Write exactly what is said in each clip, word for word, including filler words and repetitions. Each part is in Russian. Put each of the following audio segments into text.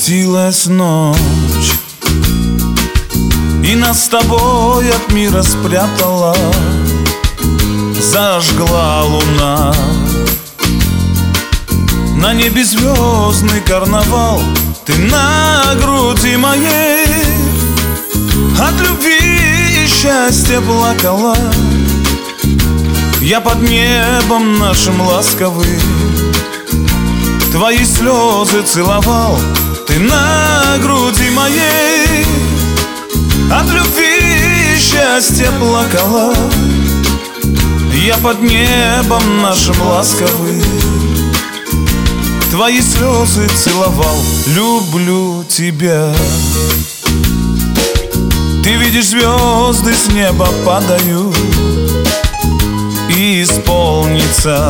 Спустилась ночь и нас с тобой от мира спрятала. Зажгла луна, на небе звездный карнавал. Ты на груди моей от любви и счастья плакала. Я под небом нашим ласковым твои слезы целовал. Ты на груди моей от любви и счастья плакала. Я под небом нашим ласковым твои слезы целовал. Люблю тебя. Ты видишь, звезды с неба падают, и исполнится,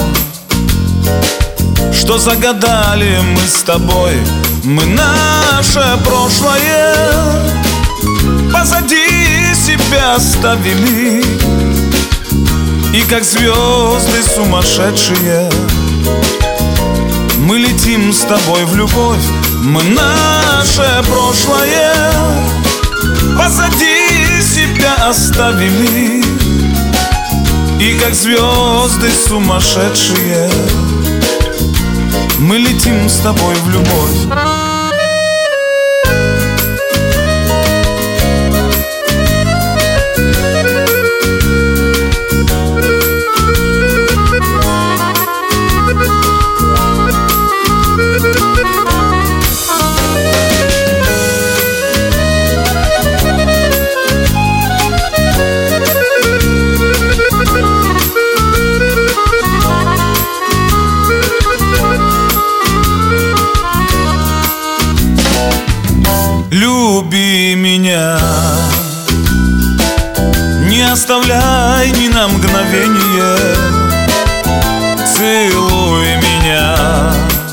что загадали мы с тобой. Мы наше прошлое позади себя оставили, и как звезды сумасшедшие мы летим с тобой в любовь. Мы наше прошлое позади себя оставили, и как звезды сумасшедшие мы летим с тобой в любовь. Люби меня, не оставляй ни на мгновение. Целуй меня,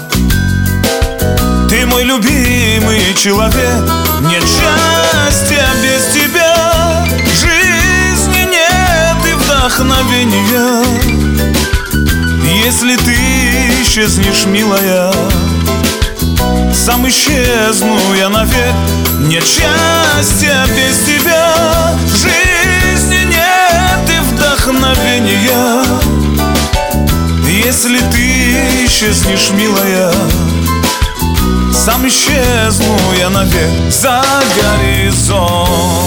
ты мой любимый человек. Нет счастья без тебя, жизни нет и вдохновения. Если ты исчезнешь, милая, сам исчезну я навек. Нет счастья без тебя, жизни нет и вдохновения. Если ты исчезнешь, милая, сам исчезну я навек. За горизонт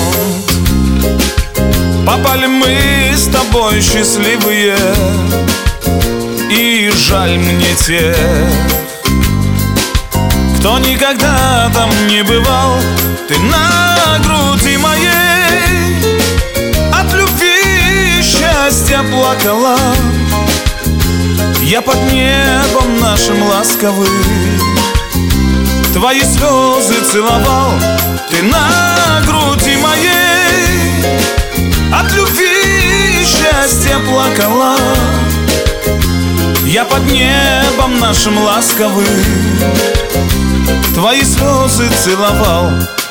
попали мы с тобой счастливые, и жаль мне тех, кто никогда там не бывал. Ты на груди моей от любви и счастья плакала. Я под небом нашим ласковым твои слезы целовал. Ты на груди моей от любви и счастья плакала. Я под небом нашим ласковым твои слезы целовал.